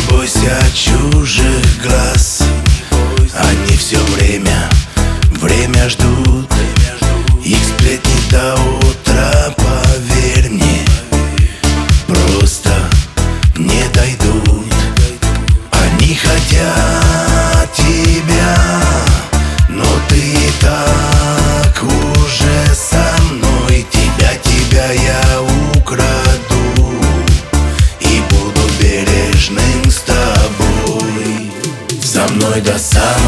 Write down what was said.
бойся чужих глаз. Они все время ждут. Их сплетни до утра, поверь мне, просто не дойдут. Они хотят тебя, но ты и так уже со мной. Тебя я украду и буду бережным с тобой. Со мной до самого